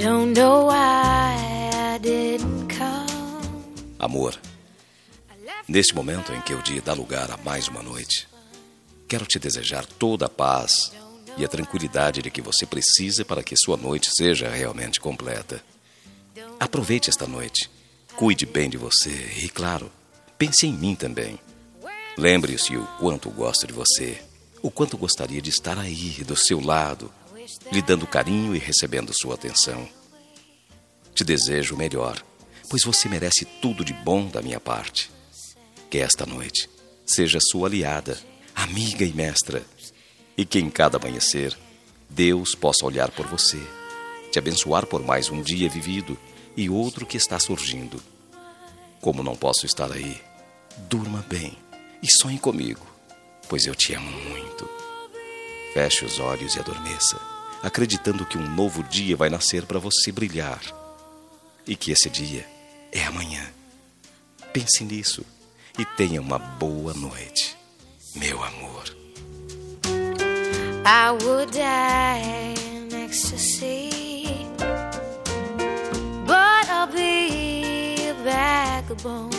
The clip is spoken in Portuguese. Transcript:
Don't know why I didn't come. Amor, neste momento em que o dia dá lugar a mais uma noite, quero te desejar toda a paz e a tranquilidade de que você precisa para que sua noite seja realmente completa. Aproveite esta noite, cuide bem de você e, claro, pense em mim também. Lembre-se o quanto gosto de você, o quanto gostaria de estar aí, do seu lado, lhe dando carinho e recebendo sua atenção. Te desejo o melhor, pois você merece tudo de bom da minha parte. Que esta noite seja sua aliada, amiga e mestra, e que em cada amanhecer Deus possa olhar por você, te abençoar por mais um dia vivido e outro que está surgindo. Como não posso estar aí, durma bem e sonhe comigo, pois eu te amo muito. Feche os olhos e adormeça, acreditando que um novo dia vai nascer para você brilhar e que esse dia é amanhã. Pense nisso e tenha uma boa noite, meu amor. I would die in ecstasy, but I'll be a vagabond.